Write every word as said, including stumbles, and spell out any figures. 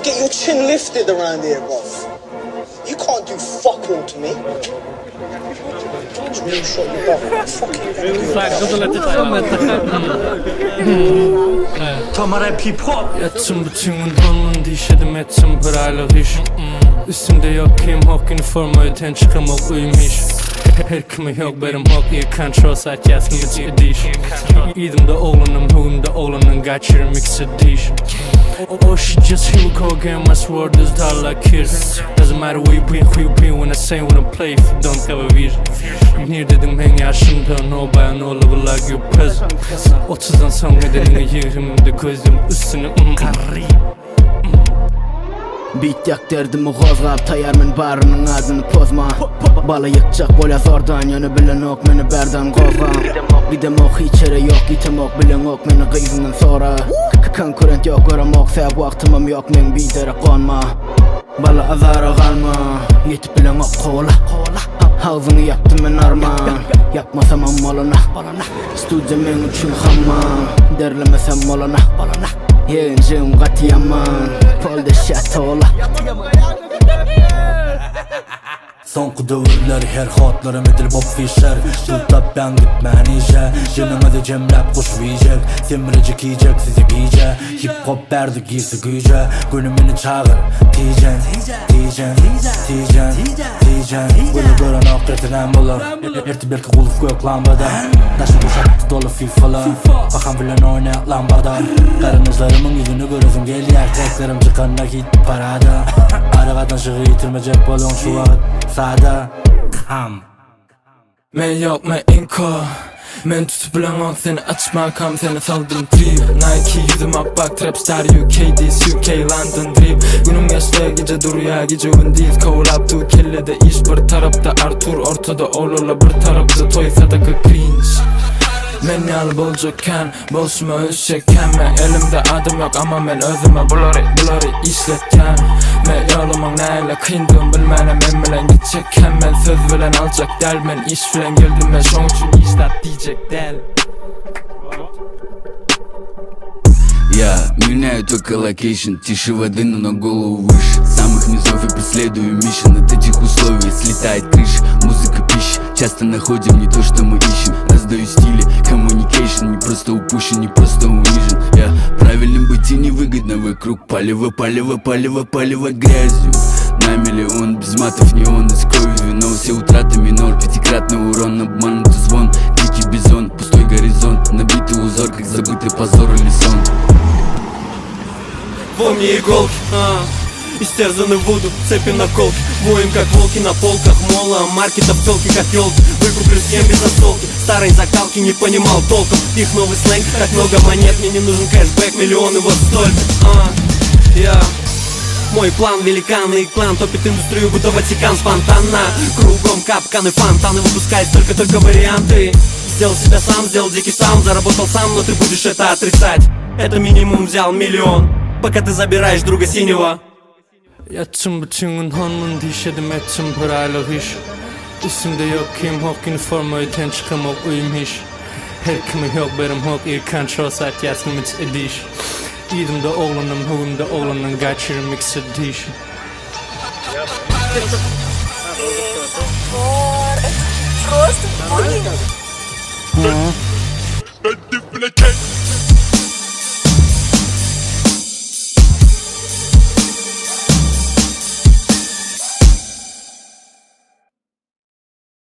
get your chin lifted around here, bruv. You can't do fuck all to me. Real shot you, bruv. Fuck you. Tamara hip-hop. Yatsın bütün onun dişedim etsin parayla hiç. Üstümde yok kim hok üniformayı ten çıkamak uymuş. Her kimi yok benim hok iyi kontrol saat yazgımı ediş. İdimde oğlanım hugumda oğlanın kaçırım ikisi diş. Oh shit just here we go again, my sword is dark like kiss. Doesn't matter where you been, who you been, when I say when I play if you don't have a vision. Nir dedim hen yaşımda no by no level like your present. Otuzdan sonra edenini yerimde gözüm üstüne karri. Beat yak derdimi qozgap tayarmın barının adını pozma. Bala yıkacak bola zordan yanı bilen ok meni berdan qozgam. Gidem ok içeri yok gitem ok bilen ok meni qıyzından sonra. Konkurent yok görem ok sebep vaktimim yok men bidere qonma. Bala azara qalma yetip bilen ok qola. Havzını yaptım men arman. Yapmasam ammalana. Studiya men üçün hamman. Derlemesem molana. Yeğencim qatiyaman. Polda şatola. Sonku dövrler her hatlarım edil Bob Fischer. Tutab ben gitmen işe. Canımızı cemlep kuş viyecek. Semirecek yiyecek sizi bice. Hip hop berdi giysi güce. Gönümünü çağır Tijen, Tijen, Tijen, Tijen. Böyle gören akretinen bulur. Erti belki kuluf gök lambada. Taşı kuşaktı dolu fifalı. Bakan bilen oynayak lambada. Karınızlarımın yüzünü görüzüm geliyor. Teklerim çıkan nakit parada. Arakadan şığı yitirmeyecek balon şu vakit Sada Kam Men yok men inko. Men tutup bilen ok seni açmakam seni saldım trip. Nike yüzüme bak Trapstar U K This U K London drip. Günüm yaşta gece duruya gece öndeyiz. Kovlap tu kellede iş bir tarafta Arthur ortada oğlula bir tarafta toy sadaka cringe. Men yal bolcakken bolşuma ölçekken. Men elimde adım yok ama men özüme buları buları işletken. Men yolumun neyle kıyındığım bilmenem men bilen gidecekken. Men söz bilen alacak del men iş bilen geldim men şon üçün işlat diyecek del. Я меняю только локейшн, тише воды, но на голову выше. Самых низов я преследую миссию. От этих условий слетает крыша. Музыка пища, часто находим не то, что мы ищем. Раздаю стили, communication, не просто упущен, не просто унижен. Я правильным быть и невыгодно вокруг. Палево, палево, палево, палево грязью. На миллион, без матов неон, из крови вино. Все утраты минор, пятикратный урон, обманутый звон. Дикий бизон, пустой горизонт, набитый узор, как забытый позор или сон. Помни иголки, а, истерзаны вуду, цепи на колке. Воем как волки на полках мола. Маркетов телки как елки. Выкуплю всем без осколки. Старой закалки не понимал толком. Их новый сленг, так много монет. Мне не нужен кэшбэк, миллионы вот столько. А, я Мой план великаны и клан топит индустрию, будто Ватикан спонтанно. Кругом капканы, фонтаны, выпускает только-только варианты. Сделал себя сам, сделал дикий саунд, заработал сам, но ты будешь это отрицать. Это минимум взял миллион, пока ты забираешь друга синего. Yatsın bütün gün honun dişedim etsin parayla hiç. Üstümde yok kim hok üniformayı ten çıkamak uymuş. Her kimi yok benim hok iyi kontrol saat yazgımı ediş. İdimde oğlanım hugumda oğlanın kaçırım ikisi diş. Просто